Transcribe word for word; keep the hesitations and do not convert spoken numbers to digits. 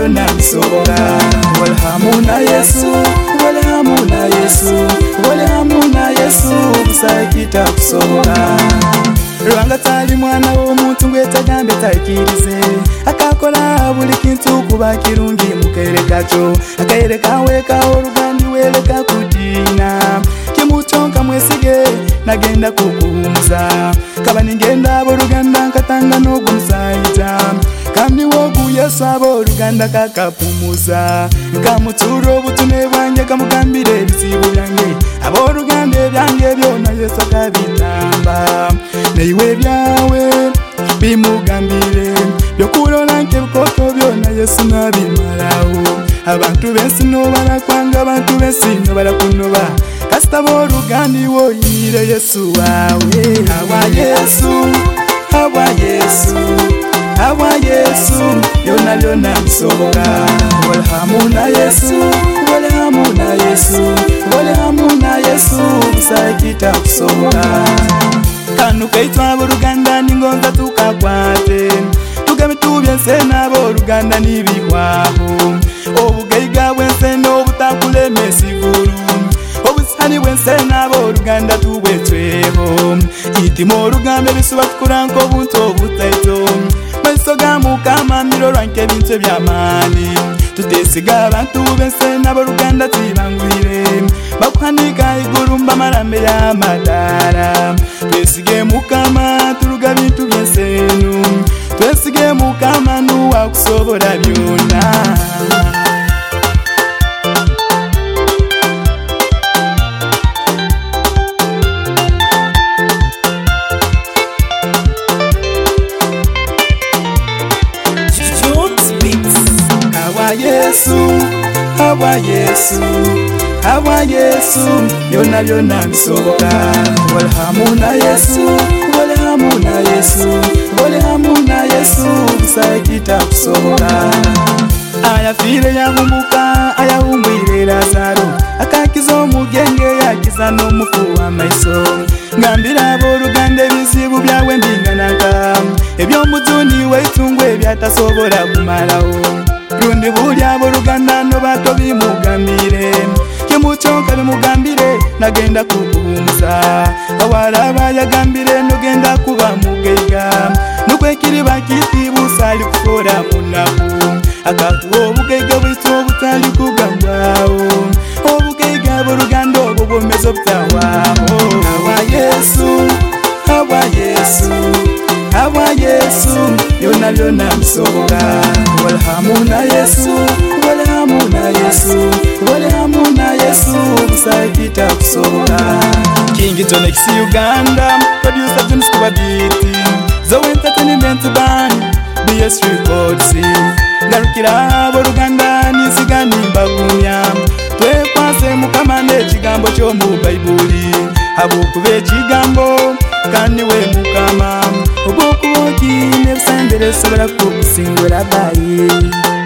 byonna bisoboka. Wali hamu na Yesu, wali hamu na Yesu, wali hamu na Yesu, busakita kusoboka. Rwanga tali mwana w'omuntu ngwetagambe takirize, akakola buli kintu kuba kirungi mukaire kacho, akaire kawe kaho rugandi weleka kudina, kimuchonka mwesige nagenda kukuhumuza, kaba ningenda abo ruganda nkatanga n'ogumusaija, kandi wogu Yesu abo ruganda kakapumuza, kamuturo butune bwange kamugambire ebizibu byange, abo ruganda byange byona Yesu akabitamba, neiwe byawe bimugambire byokulola nke bikoko byona Yesu nabimalawo. Abantu bensi no barakwanga, abantu bensi no barakunoba, kasita borugandi woyinire Yesu wawe. Hawa Yesu, hawa Yesu, hawa Yesu, byona byona bisoboka. Wali hamu na Yesu, wali hamu na Yesu, wali hamu na Yesu, busakita kusoboka. Kanu kaitwa boruganda ningonza tukakwate, tugame tubyense nabo ruganda nibihwaho, obugaiga bwense n'obutakuleme siguru, obusani bwense nabo ruganda tubwetweho, itimo rugambe bisuba tukuranko buntu obutaito, maiso ga Mukama mirorwa nke bintu eby'amaani, tutesiga abantu bense nabo ruganda tibangwire, bakuhanika iguru mbamarambe y'amadara, twesige Mukama turuga bintu byensenu, twesige Mukama nuwa kusobora byona. Hawa Yesu, hawa Yesu, hawa Yesu, byona byona bisoboka. Wali hamu na Yesu, wali hamu na Yesu, wali hamu na Yesu, busakita kusoboka. Ayafire yahumuka, ayahumbwire Lazaro, akakiza omugenge yakiza n'omufu w'amaiso, ngambira abo ruganda ebizibu byawe mbinganaka, eby'omuzuni w'eitungo ebyatasobora kumalawo, rundi buli abo ruganda no bato bimugambire, kimuchonka bimugambire nagenda kukuhumuza, awalaba yagambire nogenda kuba mugaiga, nukwekiri bakiti busali kufora munaku, akakuwa obugaiga bwitu obutali kugambwawo, obugaiga boruganda obwo bwomezo butawaho. Hawa Yesu, hawa Yesu, hawa Yesu, byona byona bisoboka. Wali hamu na Yesu, wali hamu na Yesu, wali hamu na Yesu, busakita kusoboka. King Tonex Uganda, producer Jones Kubabiti, Zo Entertainment Band, B S Records, ngarukira abo ruganda nisiga nimbagumya, twekwase Mukama n'ekigambo ky'omu Bayibuli, habwokuba ekigambo kandi we Mukama, obwokuba okine busembere sobora kukusingura bayi.